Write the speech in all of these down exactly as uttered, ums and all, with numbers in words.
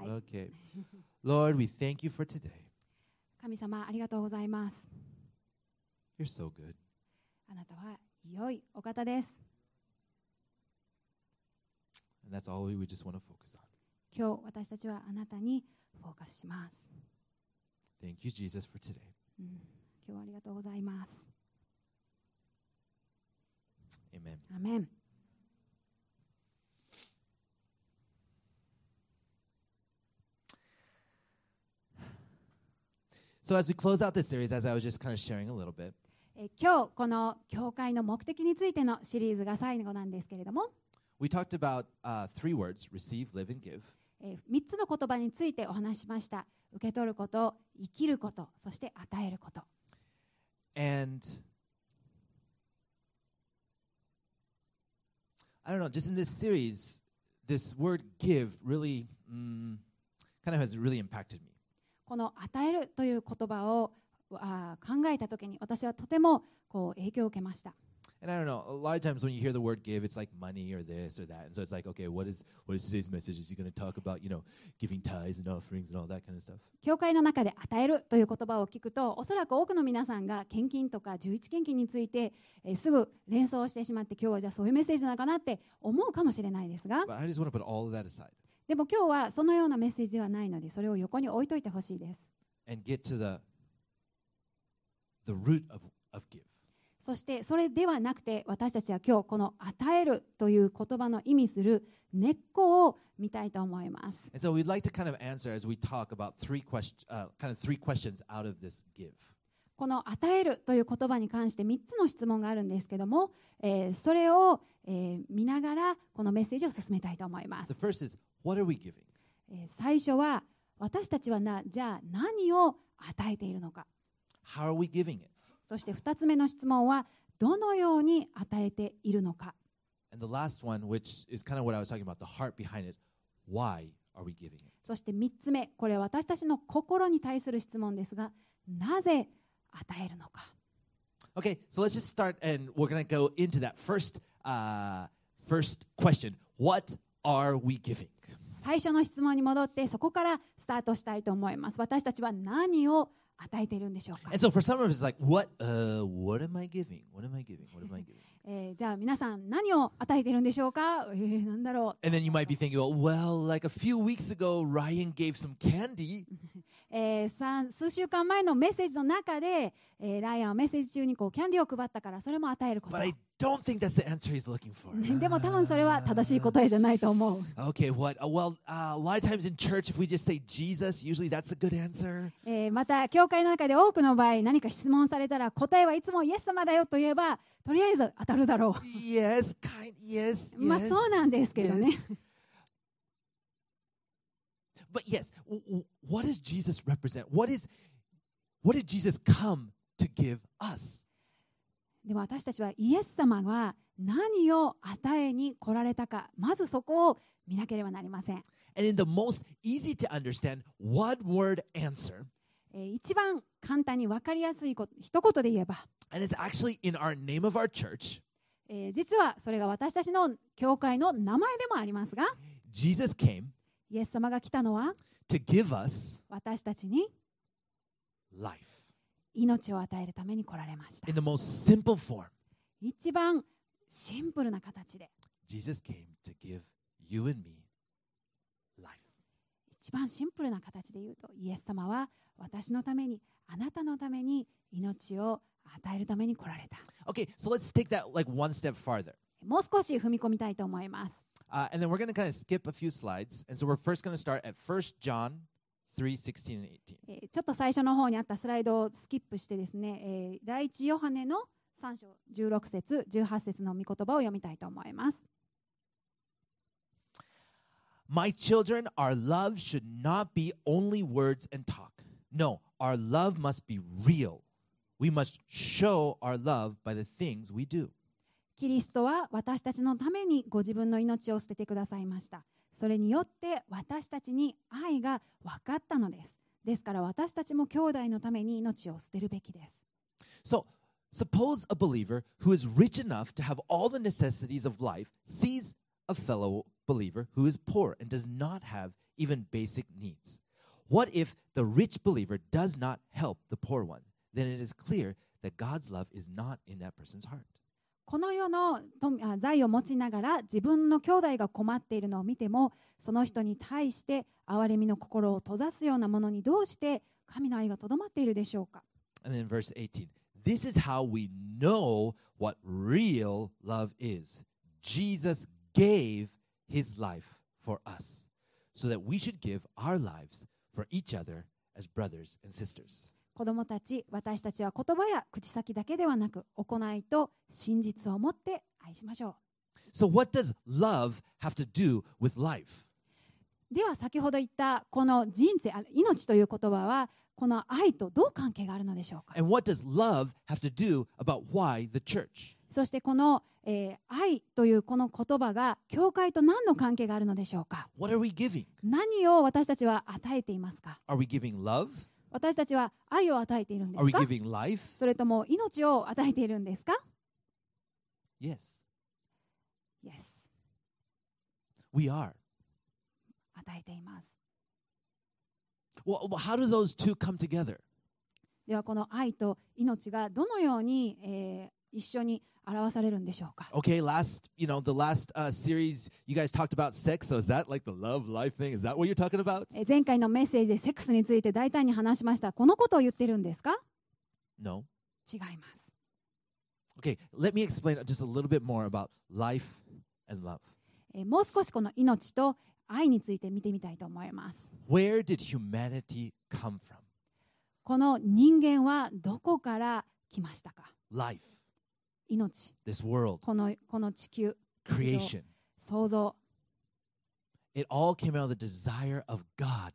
はい、 Okay. Lord, we thank you for today. 神様ありがとうございます。 You're so good. あなたは良いお方です。 And that's all we would just want to focus on. 今日私たちはあなたにフォーカスします。 Thank you, Jesus, for today. うん、今日はありがとうございます。 Amen. アメン。 So as we close out this series, as I was just kind of sharing a little bit, え今日この教会の目的についてのシリーズが最後なんですけれども、 we talked about uh, three words: receive, live, and give. えみっつの言葉についてお話ししました。受け取ること、生きること、そして与えること。 And I don't know, just in this series, this word give really mm, kind of has really impacted me. この与えるという言葉をあ考えたときに私はとてもこう影響を受けました。 And I don't know, a lot of times when you hear the word give, it's like money or this or that. And so it's like, okay, what is what is today's message? Is he going to talk about, you know, giving tithes and offerings and all that kind of stuff? 教会の中で与えるという言葉を聞くと、おそらく多くの皆さんが献金とか十一献金について、えー、すぐ連想してしまって、今日はじゃあそういうメッセージなのかなって思うかもしれないですが、 But I just want to put all of that aside でも今日はそのようなメッセージではないので、それを横に置いといてほしいです。 and get to the the root of, of give. そしてそれではなくて、私たちは今日この与えるという言葉の意味する根っこを見たいと思います。 And so we'd like to kind of answer as we talk about three question, uh, kind of three questions out of this give. この与えるという言葉に関してみっつの質問があるんですけども、えー、それを、えー、見ながらこのメッセージを進めたいと思います。 The first is, what are we giving? えー、最初は私たちはなじゃあ何を与えているのか。 How are we giving it? そしてふたつめの質問はどのように与えているのか。 And the last one, which is kind of what I was talking about, the heart behind it, why are we giving it? そしてみっつめ、これは私たちの心に対する質問ですが、なぜ与えるのか。 Okay, so let's just start and we're going to go into that first, uh, first question. What are we giving? 最初の質問に戻ってそこからスタートしたいと思います。私たちは何を与えているんでしょうか。 And so for some of us, it's like, what, uh, what am I giving? What am I giving? What am I giving? えー、じゃあ皆さん何を与えているんでしょうか。えー、なんだろう。 And then you might be thinking, well, well, like a few weeks ago, Ryan gave some candy. えー、さ数週間前のメッセージの中で、えー、ライアンはメッセージ中にこうキャンディーを配ったからそれも与えること。 But I don't think that's the answer he's looking for. でも多分それは正しい答えじゃないと思う。 Okay, what? Uh, well, uh, a lot of times in church, if we just say Jesus, usually that's a good answer. えー、また教会の中で多くの場合何か質問されたら答えはいつもイエス様だよと言えばとりあえず当たるだろう。 Yes, kind, yes, まあ yes, そうなんですけどね。 yes. But yes, w- w- what does Jesus represent? What is, what did Jesus come to give us? でも私たちはイエス様が何を与えに来られたか、まずそこを見なければなりません。 And in the most easy to understand one word answer, えー、一番簡単に分かりやすいこと、一言で言えば、 and it's actually in our name of our church, えー、実はそれが私たちの教会の名前でもありますが、 Jesus came イエス様が来たのは to give us 私たちに life 命を与えるために来られました。 in the most simple form. 一番シンプルな形で、 Jesus came to give you and me life. 一番シンプルな形で言うと、イエス様は私のために、あなたのために命を与えるために来られた。 Okay, so let's take that like one step farther. もう少し踏み込みたいと思います。 Uh, and then we're going to kind of skip a few slides. And so we're first going to start at First John three, sixteen and eighteen. えーちょっと最初の方にあったスライドをスキップしてですね、えー、第一ヨハネのさん章じゅうろく節、じゅうはち節の御言葉を読みたいと思います。 My children, our love should not be only words and talk. No, our love must be real. We must show our love by the things we do. キリストは私たちのためにご自分の命を捨ててくださいました。それによって私たちに愛が分かったのです。ですから私たちも兄弟のために命を捨てるべきです。 So, suppose a believer who is rich enough to have all the necessities of life sees a fellow believer who is poor and does not have even basic needs. What if the rich believer does not help the poor one? Then it is clear that God's love is not in that person's heart. この世の富あ財を持ちながら自分の兄弟が困っているのを見ても、その人に対して憐れみの心を閉ざすようなものにどうして神の愛がとどまっているでしょうか。 And then verse eighteen. This is how we know what real love is. Jesus gave his life for us, so that we should give our lives for each other as brothers and sisters. 子どもたち、私たちは言葉や口先だけではなく、行いと真実を持って愛しましょ So what does love have to do with life? う。では先ほど言ったこの人生、あ命という言葉はこの愛とどう関係があるのでしょうか。 And what does love have to do about why the church? そしてこの、えー愛というこの言葉が教会と何の関係があるのでしょうか。 What are we giving? 何を私たちは与えていますか。 Are we giving love? 私たちは愛を与えているんで Are す we か。 giving life? それとも命を与えているんですか。 Yes, Yes、 we are. 与えています。 Well, well, how do those two come together? ではこの愛と命がどのように、えー一緒に表されるんでしょうか。 Okay, last, you know, the last uh, series, you guys talked about sex. So is that like the love life thing? Is that what you're talking about? えー前回のメッセージでセックスについて大胆に話しました。このことを言ってるんですか。 No. 違います。 Okay, let me explain just a little bit more about life and love. えーもう少しこの命と愛について見てみたいと思います。 Where did humanity come from? この人間はどこから来ましたか。 Life, 命、 this world, このこの地球、 creation. 創造、 It all came out of the desire of God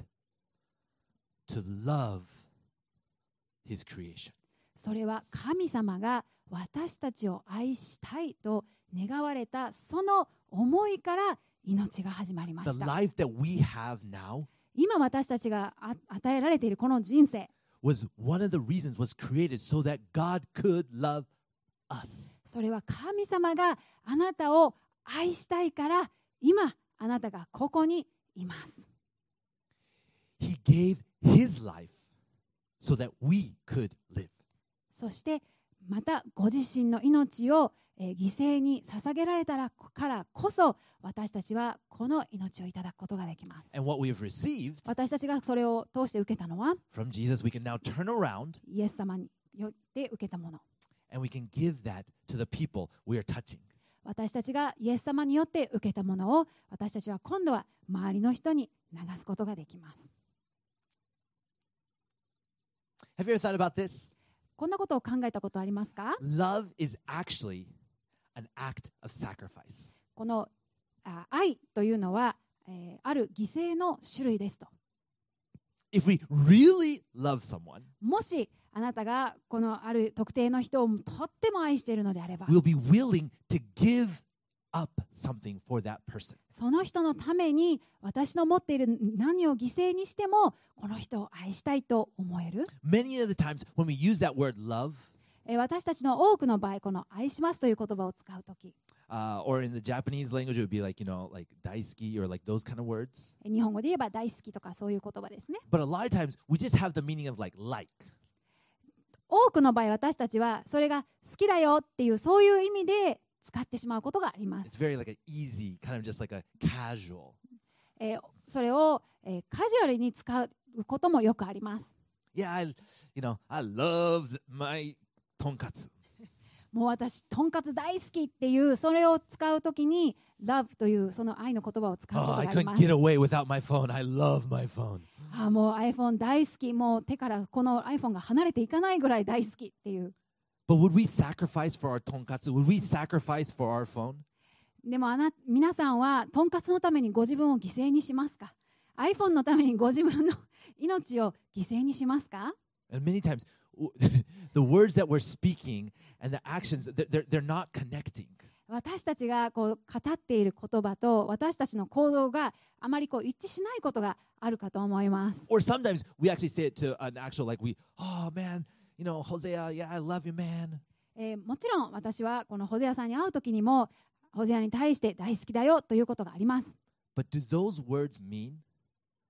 to love his creation. それは神様が私たちを愛したいと願われたその思いから命が始まりま The した。 life that we have now 今私たちがあ与えられているこの人生、 was one of the reasons was created so that God could love us. それは神様があなたを愛したいから今あなたがここにいます。 He gave his life so that we could live. そしてまたご自身の命を、えー犠牲に捧げられたらからこそ私たちはこの命をいただくことができます。 And what we have received 私たちがそれを通して受けたのは from Jesus, we can now turn around イエス様によって受けたもの。 and we can give that to the people we are touching. 私たちがイエス様によって受けたものを私たちは今度は周りの人に流すことができます。 Have you ever thought about this? こんなことを考えたことありますか。 Love is actually an act of sacrifice. このあ愛というのは、えーある犠牲の種類ですと。 If we really love someone, もしあなたがこのある特定の人をとっても愛しているのであれば、 we'll be willing to give up something for that person. その人のために私の持っている何を犠牲にしてもこの人を愛したいと思える。 Many of the times when we use that word love, えー私たちの多くの場合この愛しますという言葉を使うとき、 uh, or in the Japanese language, it would be like, you know, like daisuki or like those kind of words. えー日本語で言えば大好きとかそういう言葉ですね。 But a lot of times we just have the meaning of like like. 多くの場合私たちはそれが好きだよっていうそういう意味で使ってしまうことがあります。 It's very like an easy, kind of just like a casual. えーそれを、えーカジュアルに使うこともよくあります。 Yeah, I, you know, I love my tonkatsu. もう私とんかつ大好きっていうそれを使うときに Love というその愛の言葉を使うこ Oh, と I があり couldn't ます。 get away without my phone. I love my phone. あもう iPhone 大好き、もう手からこの iPhone が離れていかないぐらい大好きっていう。 But would we sacrifice for our tonkatsu? Would we sacrifice for our phone? でもあな皆さんはとんかつのためにご自分を犠牲にしますか。 iPhone のためにご自分の命を犠牲にしますか。 And many times, the words that we're speaking and the actions, they're, they're, they're not connecting. 私たちがこう語っている言葉と私たちの行動があまりこう一致しないことがあるかと思います。 Or sometimes we actually say it to an actual, like we, oh man, you know, Hosea, yeah, I love you, man. えーもちろん私はこのホゼアさんに会うときにもホゼアに対して大好きだよということがあります。 But do those words mean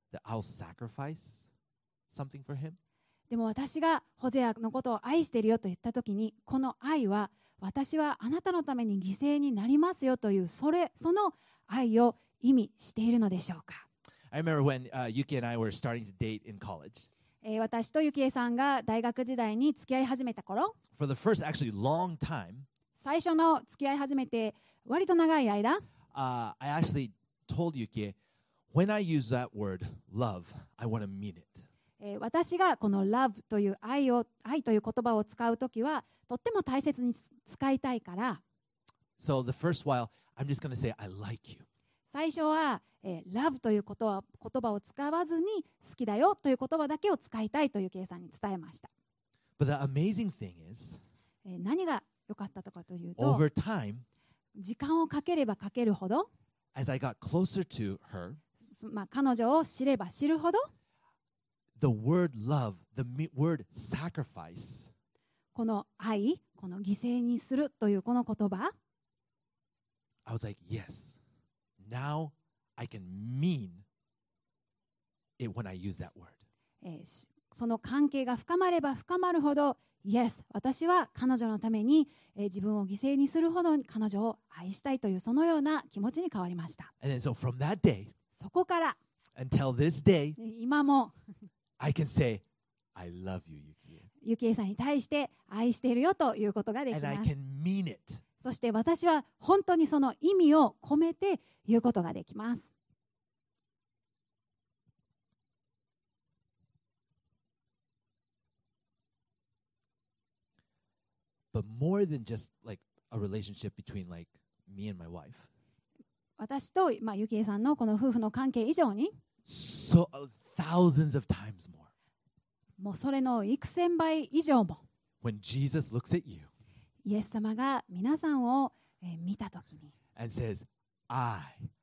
that I'll sacrifice something for him? でも私がホゼアのことを愛しているよと言ったときに、この愛は私はあなたのために犠牲になりますよというそれその愛を意味しているのでしょうか。 I remember when uh, Yuki and I were starting to date in college. えー私とゆきえさんが大学時代に付き合い始めた頃、 For the first actually long time, 最初の付き合い始めて割と長い間、 uh, I actually told Yuki, when I use that word love, I want to mean it. えー私がこの love という愛を愛という言葉を使うときはとっても大切に使いたいから、 So the first while, I'm just going to say, I like you. 最初は、えー、love ということは言葉を使わずに好きだよという言葉だけを使いたいという計算に伝えました。 But the amazing thing is, えー何が良かったとかというと、 over time, 時間をかければかけるほど、 as I got closer to her, すまあ、彼女を知れば知るほど、 the word love, the mi- word sacrifice, この愛、この犠牲にするというこの言葉、 I was like, yes, now I can mean it when I use that word. えーしその関係が深まれば深まるほど、Yes、私は彼女のために、えー自分を犠牲にするほど彼女を愛したいというそのような気持ちに変わりました。 And then so from that day そこから until this day, えー今も I can say, I love you, Yuki. ゆきえさんに対して愛しているよということができ And I ます。 can mean it. そして私は本当にその意味を込めて言うことができます。 But more than just like a relationship between like me and my wife, 私と、まあ、ゆきえさんのこの夫婦の関係以上に、 so uh, thousands of times more, もうそれの幾千倍以上も、 when Jesus looks at you イエス様が皆さんを、えー見たときに、 and says, I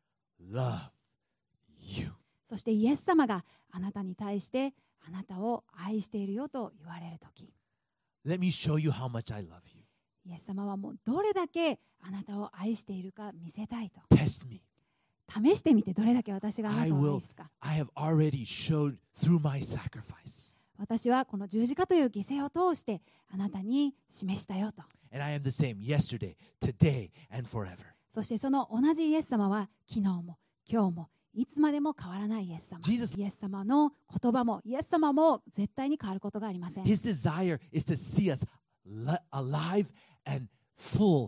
love you. そしてイエス様があなたに対してあなたを愛しているよと言われるとき、 Let me show you how much I love you. イエス様はもうどれだけあなたを愛しているか見せたいと。 Test me. 試してみてどれだけ私があなたを愛すか。 I have already showed through my sacrifice. 私はこの十字架という犠牲を通してあなたに示したよと。 And I am the same yesterday, today, and forever. そしてその同じイエス様は昨日も今日もいつまでも変わらないイエス様。 Jesus- イエス様の言葉もイエス様も絶対に変わることがありません。 His desire is to see us li- alive and full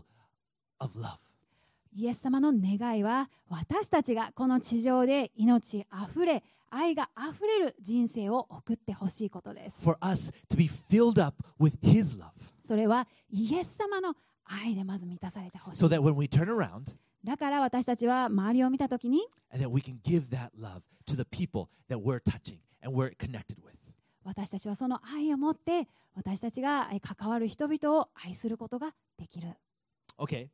of love. イエス様の願いは私たちがこの地上で命あふれ愛があふれる人生を送ってほしいことです。 For us to be filled up with His love. それはイエス様の愛でまず満たされてほしい。 So that when we turn around, だから私たちは周りを見たときに and that we can give that love to the people that we're touching and we're connected with. 私たちはその愛を持って私たちが関わる人々を愛することができる。 Okay,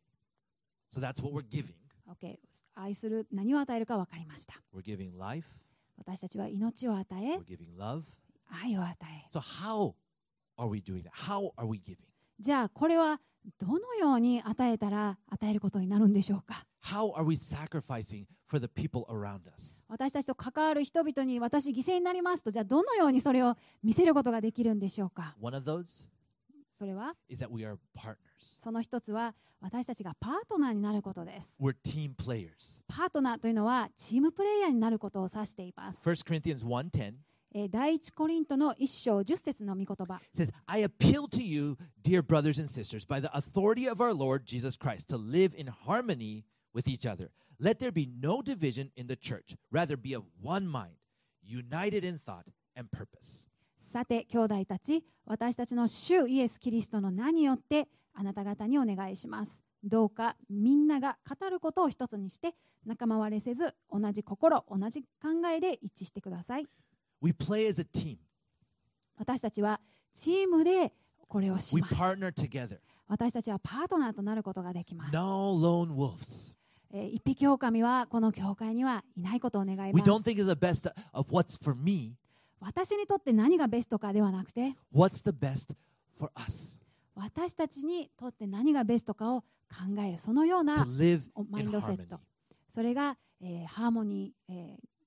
so that's what we're giving. Okay、愛する何を与えるか分かりました。 We're giving life, 私たちは命を与え we're giving love. 愛を与え。 So how are we doing that? How are we giving? じゃあこれはどのように与えたら与えることになるんでしょうか。 How are we sacrificing for the people around us? 私たちと関わる人々に私犠牲になりますと、じゃあどのようにそれを見せることができるんでしょうか。 One of those それは is that we are partners. その一つは私たちがパートナーになることです。 We're team players. パートナーというのはチームプレイヤーになることを指しています。 First Corinthians one ten えー第一コリントの一章十節の御言葉。 says, I appeal to you, dear brothers and sisters, by the authority of our Lord Jesus Christ, to live in harmony with each other. Let there be no division in the church. Rather be of one mind, united in thought and purpose. さて兄弟たち、私たちの主イエス・キリストの名によってあなた方にお願いします。どうかみんなが語ることを一つにして仲間割れせず、同じ心、同じ考えで一致してください。 We play as a team. 私たちはチームでこれをし We ます。 partner together. 私たちはパートナーとなることができます。 No lone wolves. えー一匹狼はこの教会にはいないことを願い We ます。 don't think of the best of what's for me. 私にとって何がベストかではなくて、 What's the best for us? 私たちにとって何がベストかを考える、そのよう To な live マイ in ンドセッ harmony. ト。それが、えーハーモニー、えー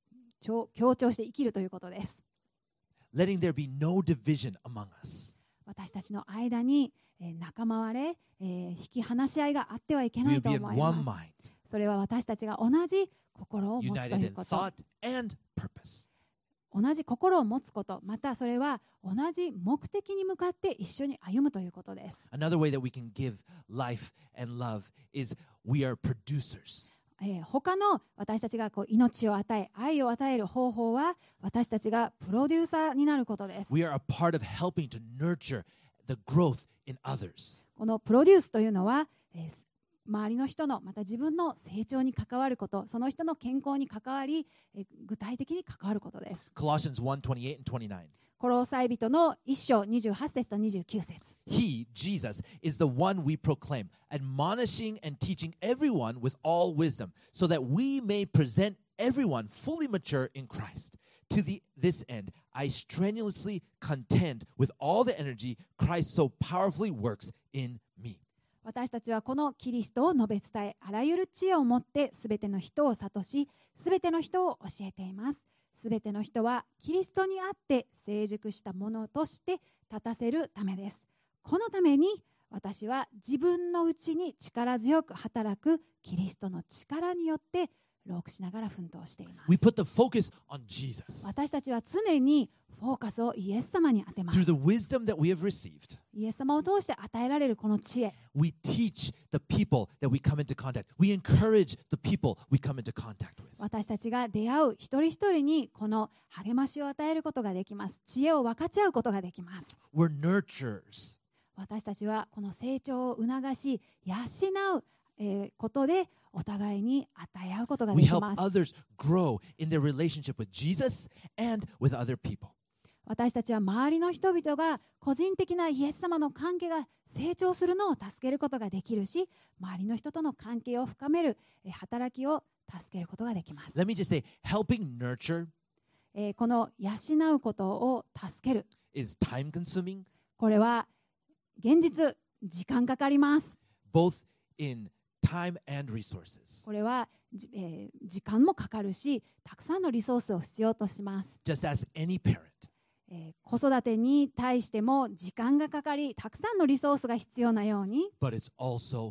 強強調して生きるということです。 letting there be no division among us. 私たちの間に、えー、仲間割れ、えー、引き離し合いがあってはいけな We'll いと be in 思い one ます。 mind, それは私たちが同じ心を持つと united いう in こと。 thought and purpose. 同じ心を持つこと、またそれは同じ目的に向かって一緒に歩むということです。 Another way that we can give life and love is we are producers. えー、他の私たちがこう命を与え、愛を与える方法は私たちがプロデューサーになることです。 We are a part of helping to nurture the growth in others. このプロデュースというのは、えー周りの人のまた自分の成長に関わること、その人の健康に関わり、え具体的に関わることです。 Colossians one twenty-eight and twenty-nine. コロサイ人の一章にじゅうはち節とにじゅうきゅう節。 He, Jesus, is the one we proclaim, admonishing and teaching everyone with all wisdom, so that we may present everyone fully mature in Christ. To the, this end, I strenuously contend with all the energy Christ so powerfully works in me. 私たちはこのキリストを述べ伝え、あらゆる知恵を持ってすべての人を諭し、すべての人を教えています。すべての人はキリストにあって成熟したものとして立たせるためです。このために私は自分のうちに力強く働くキリストの力によって労苦しながら奮闘しています。 We put the focus on Jesus. 私たちは常にフォーカスをイエス様に当てます。 Through the wisdom that we have received, イエス様を通して与えられるこの知恵、 we teach the people that we come into contact. We encourage the people we come into contact with. 私たちが出会う一人一人にこの励ましを与えることができます。知恵を分かち合うことができます。 We're nurturers. 私たちはこの成長を促し、養う、えー、ことでお互いに与え合うことがで We き help ます。 others grow in their relationship with Jesus and with other people. 私たちは周りの人々が個人的なイエス様の関係が成長するのを助けることができるし、周りの人との関係を深めるえー働きを助けることができます。 Let me just say, helping nurture えーこの養うことを助ける、 is time consuming, これは現実時間かかります。 both in time and resources. これは、じえー時間もかかるし、たくさんのリソースを必要とします。 Just as any parent, えー子育てに対しても時間がかかり、たくさんのリソースが必要なように、 but it's also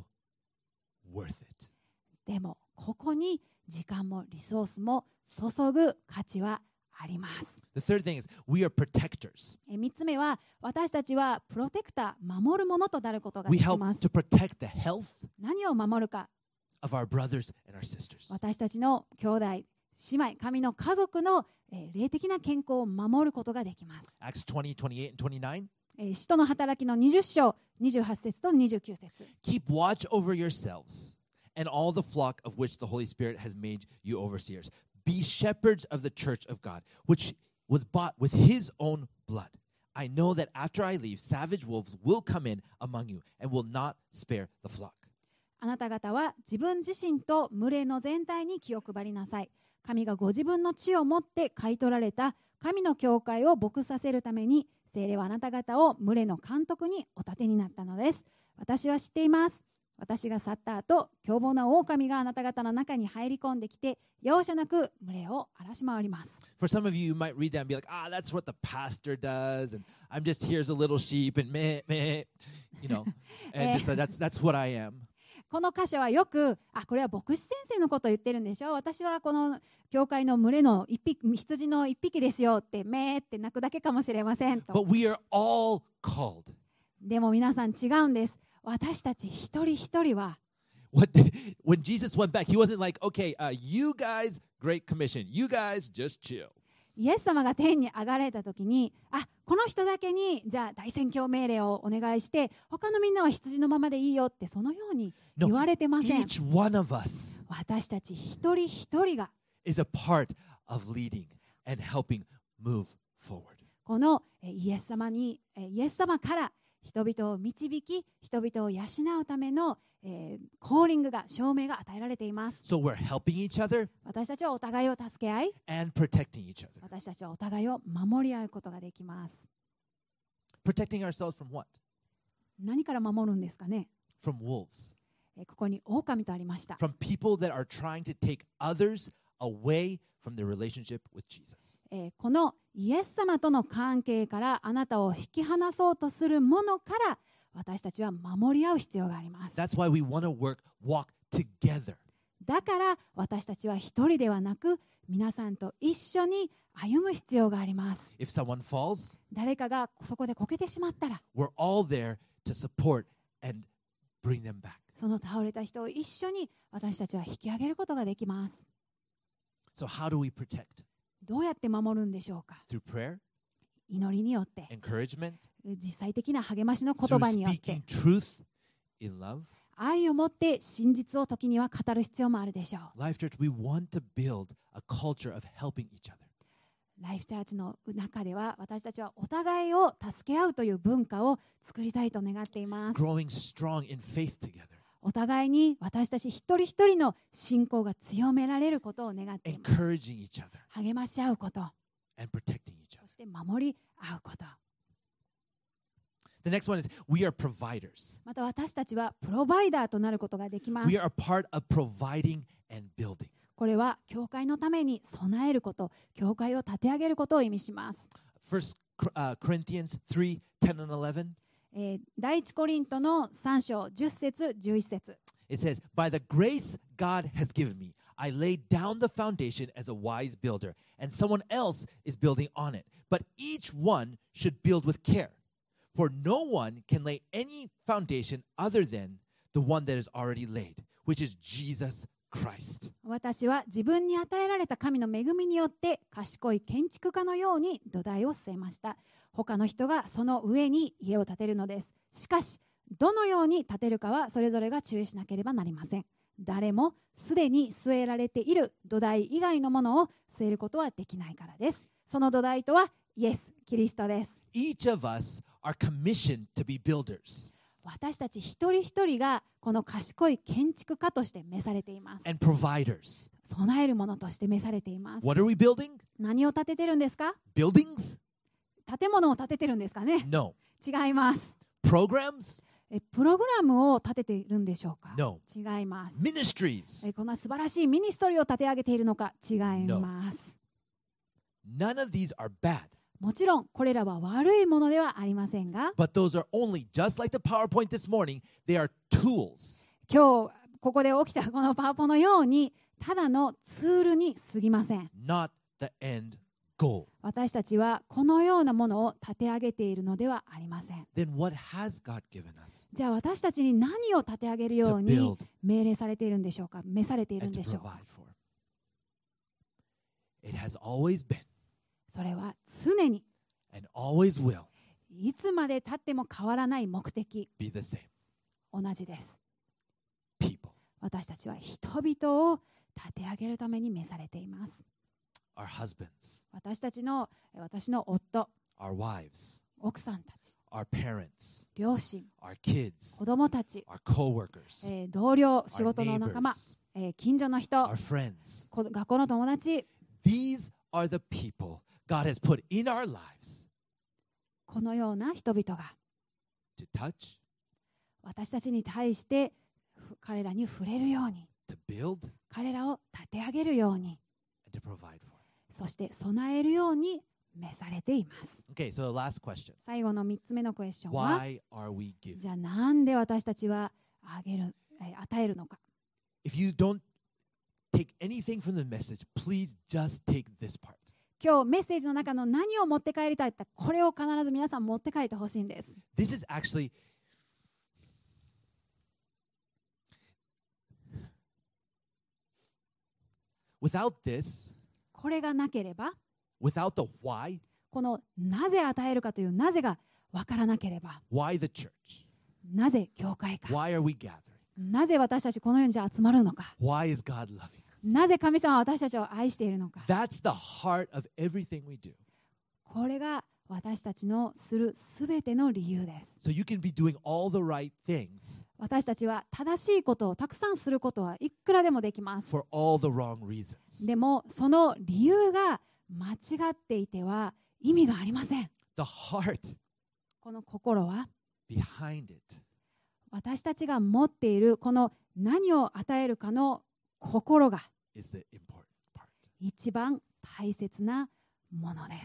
worth it. でもここに時間もリソースも注ぐ価値はあります。 The third thing is we are protectors. えー三つ目は、私たちはプロテクター、守るものとなることが We でき help ます。 to protect the health 何を守るか、 of our brothers and our sisters. 私たちの兄弟、姉妹、神の家族の、えー霊的な健康を守ることができます。 Acts twenty, twenty-eight, and twenty-nine. えー使徒の働きのにじゅっ章にじゅうはち節とにじゅうきゅう節。 Keep watch over yourselves and all the flock of which the Holy Spirit has made you overseers. Be shepherds of the church of God, which was bought with his own blood. I know that after I leave, savage wolves will come in among you and will not spare the flock. あなた方は自分自身と群れの全体に気を配りなさい。神がご自分の血をもって買い取られた神の教会を牧させるために、聖霊はあなた方を群れの監督にお立てになったのです。私は知っています。私が去った後、凶暴な狼があなた方の中に入り込んできて、容赦なく群れを荒らし回ります。 For some of you, you might read that and be like, ah, that's what the pastor does, and I'm just here's a little sheep, and meh, meh, you know, and just that's that's what I am. この箇所はよく、あ、これは牧師先生のことを言ってるんでしょ。私はこの教会の群れの一匹、羊の一匹ですよって、めーって泣くだけかもしれませんと。 But we are all called. でも皆さん違うんです。私たち一人一人は、 What, when Jesus went back, he wasn't like, okay, uh, you guys, great commission. You guys, just chill. イエス様が天に上がられた時に、あ、この人だけにじゃあ大宣教命令をお願いして、他のみんなは羊のままでいいよってそのように言われてません。 Each one of us 私たち一人一人が is a part of leading and helping move forward. このえイエス様にえイエス様から人々を導き、人々を養うための、えー、コーリングが、証明が与えられています。 So we're helping each other 私たちはお互いを助け合い、 and protecting each other. 私たちはお互いを守り合うことができます。 Protecting ourselves from what? 何から守るんですかね。 From wolves. えここに狼とありました。 From people that are trying to take others away from their relationship with Jesus. えーこのイエス様との関係からあなたを引き離そうとするものから私たちは守り合う必要があります。 That's why we want to work, walk together. だから私たちは一人ではなく皆さんと一緒に歩む必要があります。 If someone falls, 誰かがそこでこけてしまったら we're all there to support and bring them back. その倒れた人を一緒に私たちは引き上げることができます。 So how do we protect? どうやって守るんでしょうか。 Through prayer, 祈りによって、 encouragement, 実際的な励ましの言 through 葉によって、 speaking truth in love. 愛を持って真実を時には語る必要もあるでしょう。 Life Church, we want to build a culture of helping each other. ライフチャーチの中では私たちはお互いを助け合うという文化を作りたいと願っています。 Growing strong in faith together. お互いに私たち一人一人の信仰が強められることを願っています。 Encouraging each other 励まし合うこと、 and protecting each そ other. して守り合うこと。 The next one is we are providers. また私たちはプロバイダーとなることができます。 We are a part of providing and building. これは教会のために備えること、教会を立て上げることを意味します。 First uh, Corinthians three, ten and eleven. えー第一コリントのさん章じゅっ節じゅういち節。 It says, By the grace God has given me, I laid down the foundation as a wise builder, and someone else is building on it. But each one should build with care. For no one can lay any foundation other than the one that is already laid, which is Jesus Christ. 私は自分に与えられた神の恵みによって賢い建築家のように土台を据えました。他の人がその上に家を建てるのです。しかし、どのように建てるかはそれぞれが注意しなければなりません。誰もすでに据えられている土台以外のものを据えることはできないからです。その土台とはイエス・キリストです。 Each of us are commissioned to be builders 私たち一人一人がこの賢い建築家として召されています。 and providers. 備えるものとして召されています。 What are we building? 何を建ててるんですか？ Buildings? 建物を建ててるんですかね？ No. 違います。 Programs? えプログラムを立てているんでしょうか？ No. 違います。 Ministries? えこんな素晴らしいミニストリーを立て上げているのか？違います。 None of these are bad. もちろんこれらは悪いものではありませんが、 But those are only, just like the PowerPoint this morning, they are tools. 今日ここで起きたこのパワポのようにただのツールに過ぎません。 not the end goal. 私たちはこのようなものを立て上げているのではありません。 Then what has God given us じゃあ私たちに何を立て上げるよ to うに build 命令されているんでしょうか？召されているん and で to しょう provide か？ for? It has always been それは常に and always will いつまで経っても変わらない目的、 be the same. 同じです。 People, 私たちは人々を立て上げるために召されています。 our husbands, 私たちの、私の夫、 our wives, 奥さんたち、 our parents, 両親、 our kids, 子供たち、 our co-workers, えー同僚、仕 our 事の仲間、 neighbors, えー近所の人、 our friends. こ学校の友達、 These are the people God has put in our lives このような人々が to touch, 私たちに対してふ彼らに触れるように、 to build, 彼らを立て上げるように、 and to provide for. そして備えるように召されています。 Okay, so the last question. 最後のみっつめのクエスチョンは、 Why are we giving? じゃあなんで私たちはあげる、えー与えるのか。 If you don't take anything from the message, please just take this part. 今日メッセージの中の何を持って帰りたいってこれを必ず皆さん持って帰ってほしいんです。 This is actually without this, これがなければ、 without the why, このなぜ与えるかというなぜが分からなければ、 why the church? なぜ教会か、 Why are we gathering? なぜ私たちこの世にじゃ集まるのか、 Why is God loving us? なぜ神様は私たちを愛しているのか。 That's the heart of everything we do. これが私たちのするすべての理由です。 So you can be doing all the right things 私たちは正しいことをたくさんすることはいくらでもできます。 for all the wrong reasons. でもその理由が間違っていては意味がありません。 The heart この心は behind it 私たちが持っているこの何を与えるかの心が is the important part. 一番大切なものです。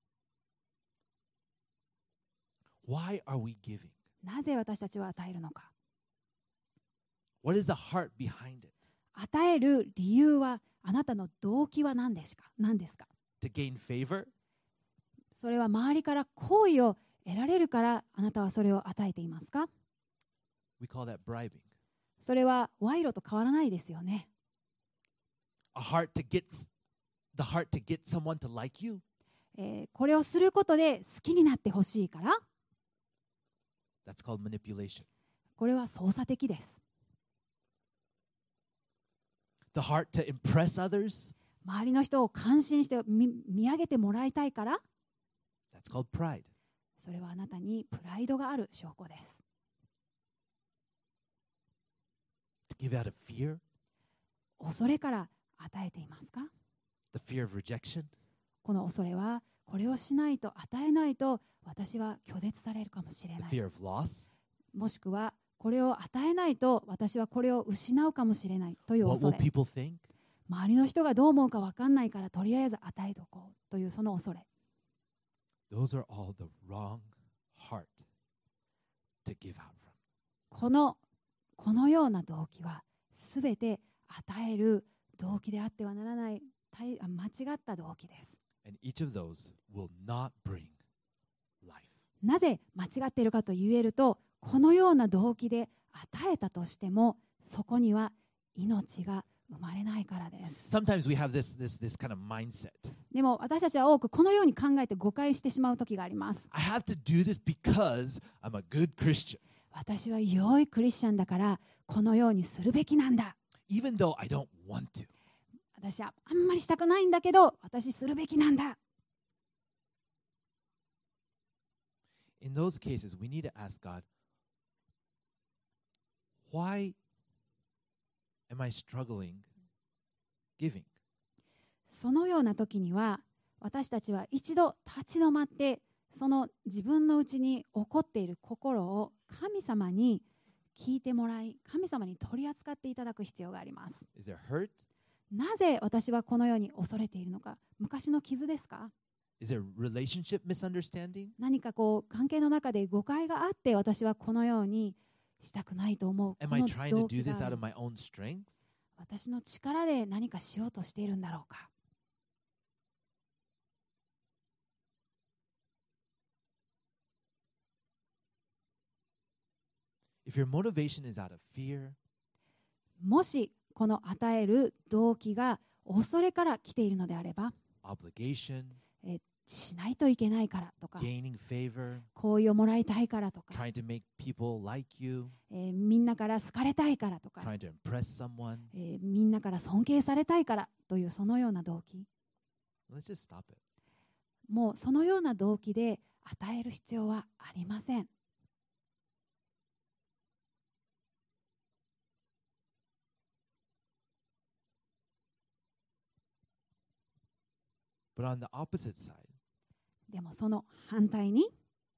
Why are we giving? なぜ私たちは与えるのか。 What is the heart behind it? 与える理由は、あなたの動機は何ですか？何ですか？ To gain favor? それは周りから好意を得られるからあなたはそれを与えていますか？ We call that bribing. それは賄賂と変わらないですよね。 A heart to get the heart to get someone to like you. えーこれをすることで好きになってほしいから、 That's called manipulation. これは操作的です。 The heart to impress others. 周りの人を感心して見、見上げてもらいたいから、 That's called pride. それはあなたにプライドがある証拠です。 To give out of fear. 恐れから与えていますか？ The fear of rejection. この恐れは、これをしないと、与えないと私は拒絶されるかもしれ The ない。 fear of loss. もしくはこれを与えないと私はこれを失うかもしれないという What 恐 will れ。 people think? 周りの人がどう思うか分かんないからとりあえず与えとこうというその恐れ。 Those are all the wrong heart to give out from. このこのような動機はすべて与える動機であってはならない大間違った動機です。 And each of those will not bring life. なぜ間違っているかと言えると、このような動機で与えたとしてもそこには命が生まれないからです。 Sometimes we have this this this kind of mindset. でも私たちは多くこのように考えて誤解してしまう時があります。 I have to do this because I'm a good Christian, 私は良いクリスチャンだからこのようにするべきなんだ。 even though I don't want to. 私はあんまりしたくないんだけど私するべきなんだ。 In those cases, we need to ask God, why am I struggling giving? そのような時には私たちは一度立ち止まってその自分のうちに起こっている心を神様に聞いてもらい、神様に取り扱っていただく必要があります。 Is there hurt? なぜ私はこのように恐れているのか。昔の傷ですか？ Is there relationship misunderstanding? 何かこう関係の中で誤解があって私はこのようにしたくないと思う。 Am こ I の trying to 動 do 機が this あ out る of my own strength? 私の力で何かしようとしているんだろうか。 If your motivation is out of fear, もしこの与える動機が恐れから来ているのであれば、 obligation, えしないといけないからとか、 gaining favor, 好意をもらいたいからとか、 trying to make people like you, えーみんなから好かれたいからとか、 trying to impress someone, えーみんなから尊敬されたいからというそのような動機、 let's just stop it. もうそのような動機で与える必要はありません。 But on the opposite side, でもその反対に、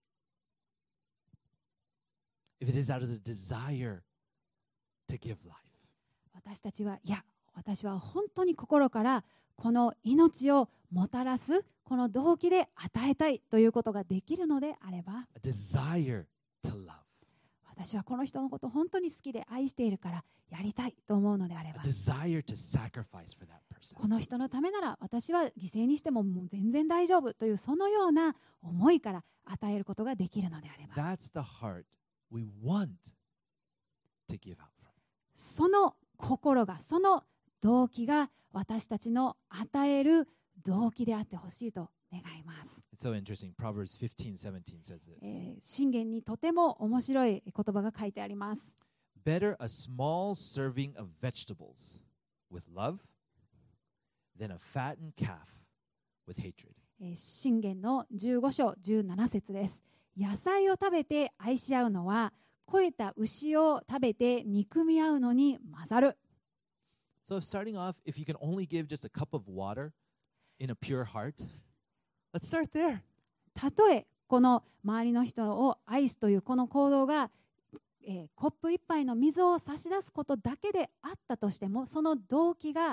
if it is out of the desire to give life, 私たちはいや私は本当に心からこの命をもたらすこの動機で与えたいということができるのであれば、 a desire to love, 私はこの人のこと本当に好きで愛しているからやりたいと思うのであれ a ば、 desire to sacrifice for that person. この人のためなら私は犠牲にしてももう全然大丈夫というそのような思いから与えることができるのであれば、 That's the heart we want to give out from. その心がその動機が私たちの与える動機であってほしいと願います。 It's so interesting. Proverbs fifteen seventeen says this. えー箴言にとても面白い言葉が書いてあります。 Better a small serving of vegetables with love than a fattened calf with hatred. えー箴言のじゅうご章じゅうなな節です。野菜を食べて愛し合うのは肥えた牛を食べて憎み合うのに勝る。 So if starting off, if you can only give just a cup of water in a pure heart, let's start there. たとえこの周りの人を愛すというこの行動が、えーコップ一杯の水を差し出すことだけであったとしても、その動機が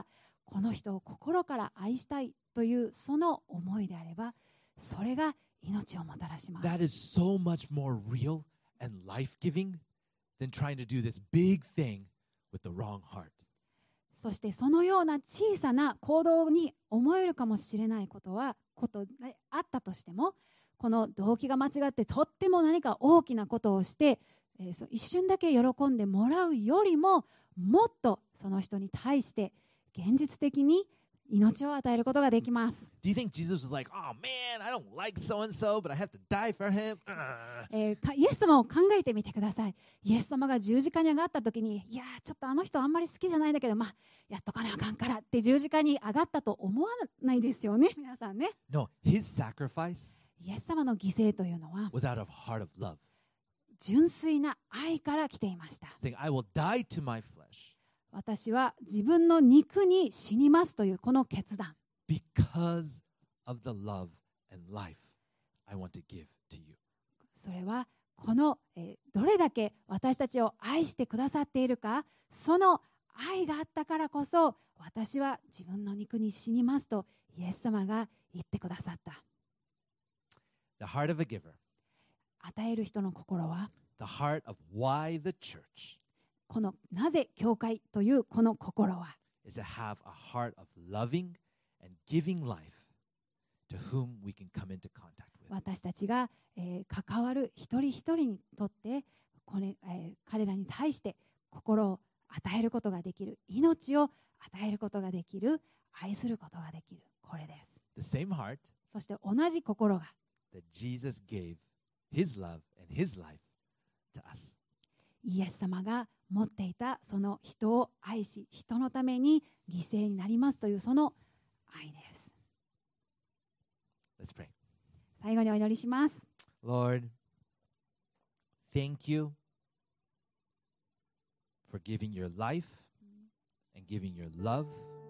この人を心から愛したいというその思いであれば、それが命をもたらします。 That is so much more real and life-giving than trying to do this big thing with the wrong heart. そしてそのような小さな行動に思えるかもしれないことはことであったとしても、この動機が間違ってとっても何か大きなことをして、えー、そう一瞬だけ喜んでもらうよりも、もっとその人に対して現実的に命を与えることができます。 Do you think Jesus was like, oh man, I don't like so-and-so, but I have to die for him? えー、イエス様を考えてみてください。イエス様が十字架に上がった時に、いやーちょっとあの人あんまり好きじゃないんだけど、まあやっとかなあかんからって十字架に上がったと思わないですよね、皆さんね。 No, his sacrifice イエス様の犠牲というのは was out of heart of love. 純粋な愛から来ていました。 Saying, I will die to my flesh 私は自分の肉に死にますというこの決断。 because of the love and life I want to give to you. それはこの、えー、どれだけ私たちを愛してくださっているか、その愛があったからこそ、私は自分の肉に死にますとイエス様が言ってくださった。 The heart of a giver. 与える人の心は、 The heart of why the church このなぜ教会というこの心は、 is to have a heart of loving and giving life to whom we can come into contact with. 私たちが、えー、関わる一人一人にとってこれ、えー、彼らに対して心を与えることができる、命を与えることができる、愛することができる、これです。 The same heart そして同じ心が that Jesus gave his love and his life to us. イエス様が持っていたその人を愛し、人のために犠牲になりますというその愛です。 Let's pray. 最後にお祈りします。 Lord, thank you for giving your life and giving your love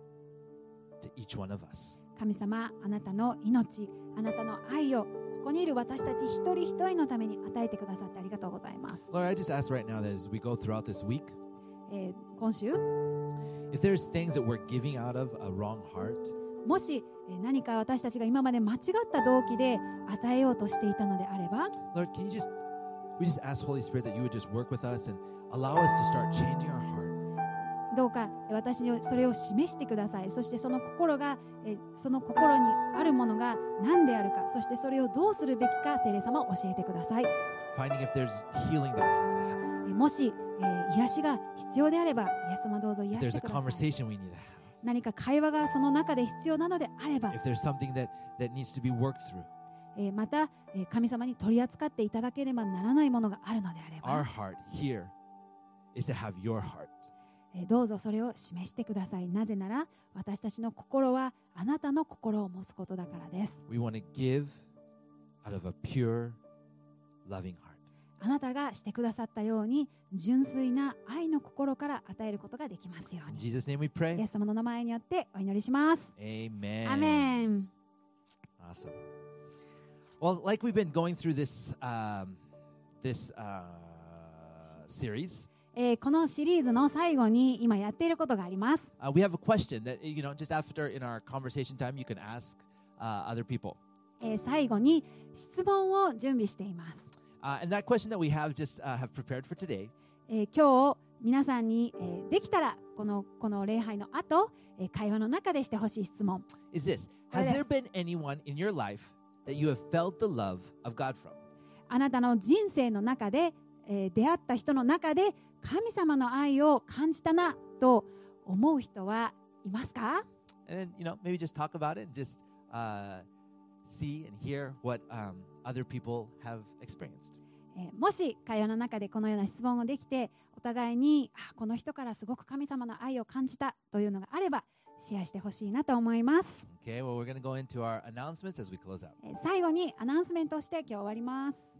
to each one of us. 神様、あなたの命、あなたの愛をここにいる私たち一人一人のために与えてくださってありがとうございます。 Lord, I just ask right now that as we go throughout this week, えー、今週 if there's things that we're giving out of a wrong heart, もしえー何か私たちが今まで間違った動機で与えようとしていたのであれば、 Lord, can you just, we just ask Holy Spirit that you would just work with us and allow us to start changing our heart. どうか私にそれを示してください。そしてその心がえその心にあるものが何であるか、そしてそれをどうするべきか、聖霊様教えてください。 Finding if there's healing that we need to have. えもし、えー癒しが必要であれば、イエス様どうぞ If 癒し there's て a ください。 conversation we need to have. 何か会話がその中で必要なのであれば、 If there's something that, that needs to be worked through. えーまた、えー神様に取り扱っていただければならないものがあるのであれ Our ば、 heart here is to have your heart. えーどうぞそれを示してください。なぜなら私たちの心はあなたの心を持つことだからです。 We want to give out of a pure, loving heart. あなたがしてくださったように純粋な愛の心から与えることができますよう In に。 Jesus' name we イ pray. エス様の名前によってお祈りします。 Amen. アメン。 Awesome. Well, like we've been going through this um, this uh, series, えーこのシリーズの最後に今やっていることがあります。 uh, we have a question that you know just after in our conversation time you can ask uh, other people. えー最後に質問を準備しています。 Uh, and that question that we have just uh, have prepared for today えー今日皆さんに、えーできたらこのこの礼拝の後、えー会話の中でしてほしい質問。 is this: What Has is there been anyone in your life that you have felt the love of God from? あなたの人生の中で、えー出会った人の中で神様の愛を感じたなと思う人はいますか？ And then, you know, maybe just talk about it and just uh, see and hear what um, other people have experienced. えーもし会話の中でこのような質問をできて、お互いにあこの人からすごく神様の愛を感じたというのがあればシェアしてほしいなと思います。 Okay, well, we're going to go into our announcements as we close out. えー最後にアナウンスメントをして今日終わります。